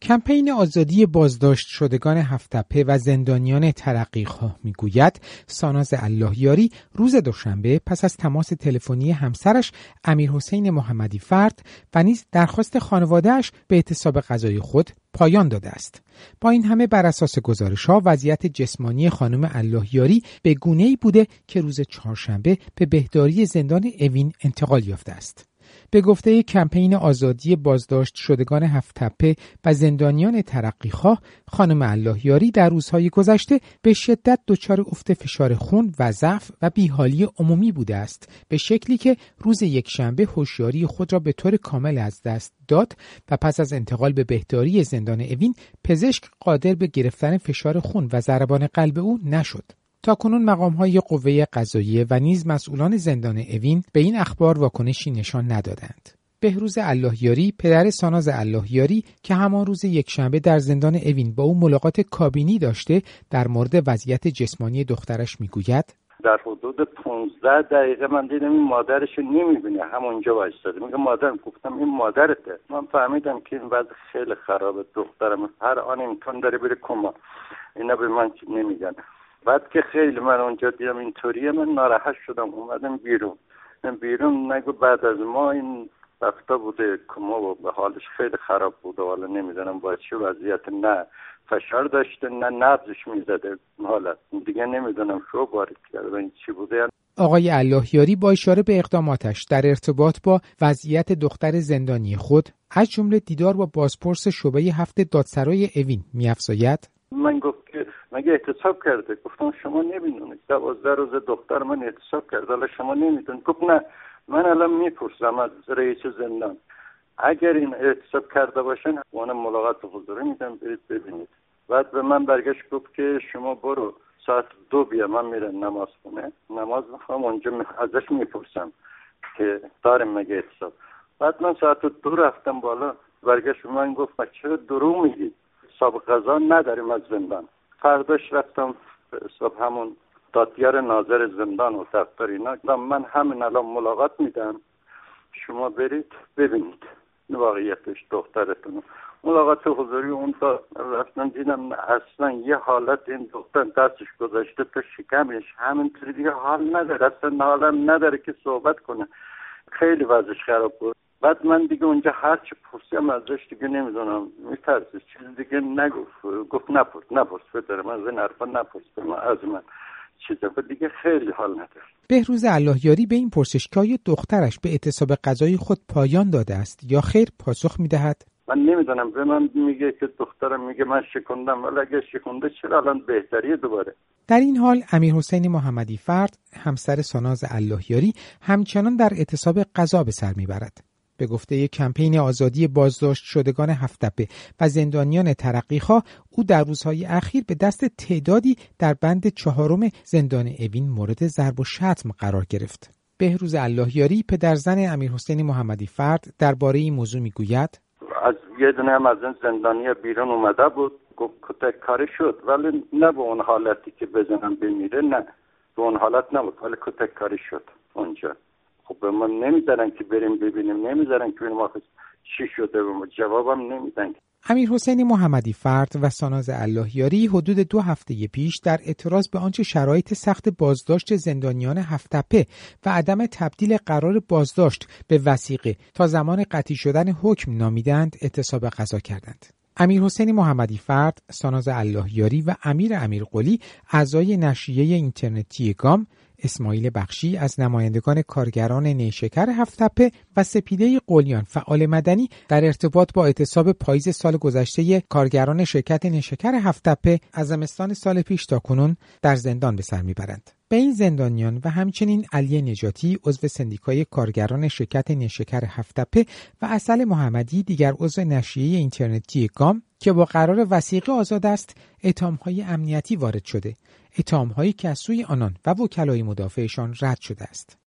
کمپین آزادی بازداشت شدگان هفت‌تپه و زندانیان ترقیخواه میگوید ساناز اللهیاری روز دوشنبه پس از تماس تلفنی همسرش امیرحسین محمدی فرد و نیز درخواست خانواده‌اش به اعتصاب غذای خود پایان داده است. با این همه بر اساس گزارش‌ها وضعیت جسمانی خانم اللهیاری به گونه‌ای بوده که روز چهارشنبه به بهداری زندان اوین انتقال یافته است. به گفته کمپین آزادی بازداشت شدگان هفت‌تپه و زندانیان ترقیخواه، خانم اللهیاری در روزهای گذشته به شدت دچار افت فشار خون و ضعف و بیحالی عمومی بوده است، به شکلی که روز یکشنبه هوشیاری خود را به طور کامل از دست داد و پس از انتقال به بهداری زندان اوین، پزشک قادر به گرفتن فشار خون و ضربان قلب او نشد. تاکنون مقام‌های قوه قضاییه و نیز مسئولان زندان اوین به این اخبار واکنشی نشان ندادند. بهروز اللهیاری، پدر ساناز اللهیاری که همان روز یکشنبه در زندان اوین با او ملاقات کابینی داشته، در مورد وضعیت جسمانی دخترش میگوید: در حدود 15 دقیقه من دیدم این مادرشو نمیبینه، همونجا وایساده. میگه مادرم. گفتم این مادرته. من فهمیدم که این وضع خیلی خرابه، دخترم هر آن امکان داره بره کما. اینا به من نمیگن. بعد که خیلی من اونجا دیدم اینطوریه، من ناراحت شدم، اومدم بیرون. نگو بعد از ما این رفته بوده کما و به حالش خیلی خراب بوده، حالا نمیدونم با چه وضعیت، نه فشار داشته نه نبضش میزده، حالا دیگه نمیدونم شو وارد کرده این چی بوده. آقای اللهیاری با اشاره به اقداماتش در ارتباط با وضعیت دختر زندانی خود از جمله دیدار با بازپرس شعبه 7 دادسرای اوین می‌افزاید: من گفت که مگه اعتصاب کرده؟ گفتم شما نمیدونید 12 روز دختر من اعتصاب کرده، حالا شما نمیدونید. گفت نه، من الان میپرسم از رئیس زندان، اگر این اعتصاب کرده باشن من ملاقات حضوری میدم، برید ببینید. بعد به من برگشت گفت که شما برو ساعت 2 بیا، من میرم نماز خونه، نماز میخوام اونجا ازش میپرسم که دارم مگه اعتصاب. بعد من ساعت 2 رفتم بالا، برگشت به من گفت چرا دروغ میگید؟ سابق قضا نداریم از زندان. فرداش رفتم صبح همون دادگر ناظر زندان و دفتر اینا، من همین الان ملاقات میدم، شما برید ببینید واقعیتش دخترتون. ملاقات حضوری اون رفتم دیدم اصلا یه حالت این دختر دستش گذاشته تا شکمش، همینطوری دیگه حال نداره، اصلا حالم نداره که صحبت کنه، خیلی وضعش خراب بود. بعد من دیگه اونجا هر چی پرسیم ازش دیگه نمیدونم، میترسه چیز دیگه نگفت. گفت نپرس بداره، من از این حرفا نپرس از من چیزا دیگه، خیلی حال نداره. بهروز اللهیاری به این پرسش که آیا دخترش به اعتصاب غذای خود پایان داده است یا خیر پاسخ میدهد: من نمیدونم. به من میگه که دخترم میگه من شکندم، ولی اگه شکنده چرا الان بهتریه دوباره. در این حال امیرحسین محمدی فرد، همسر ساناز اللهیاری، همچنان در اعتصاب غذا به سر میبرد. به گفته کمپین آزادی بازداشت شدگان هفت‌تپه و زندانیان ترقیخواه، او در روزهای اخیر به دست تعدادی در بند 4 زندان اوین مورد ضرب و شتم قرار گرفت. بهروز اللهیاری، پدرزن امیرحسین محمدی فرد، درباره این موضوع میگوید: از یه دونه هم از این زندانی بیرون اومده بود، گفت کتک کاری شد، ولی نه به اون حالتی که بزنم بمیره، نه به اون حالت نبود، ولی کتک کاری شد اونجا. خب به ما نمیذارن که بریم ببینیم، نمیذارن که ببینیم آخه چی شده، به ما جوابم نمیدن. امیرحسین محمدی فرد و ساناز اللهیاری حدود 2 هفته پیش در اعتراض به آنچه شرایط سخت بازداشت زندانیان هفت‌تپه و عدم تبدیل قرار بازداشت به وثیقه تا زمان قطعی شدن حکم نامیدند اعتصاب غذا کردند. امیرحسین محمدی فرد، ساناز اللهیاری و امیر قلی، اعضای نشریه اینترنتی گام، اسماعیل بخشی از نمایندگان کارگران نیشکر هفت‌تپه و سپیده قلیان فعال مدنی در ارتباط با اعتصاب پاییز سال گذشته کارگران شرکت نیشکر هفت‌تپه از زمستان سال پیش تا کنون در زندان به سر میبرند. به این زندانیان و همچنین علی نجاتی عضو سندیکای کارگران شرکت نیشکر هفت‌تپه و عسل محمدی دیگر عضو نشریه اینترنتی گام که با قرار وثیقه آزاد است، اتهام‌های امنیتی وارد شده، اتهام‌هایی که از سوی آنان و وکلای مدافعشان رد شده است.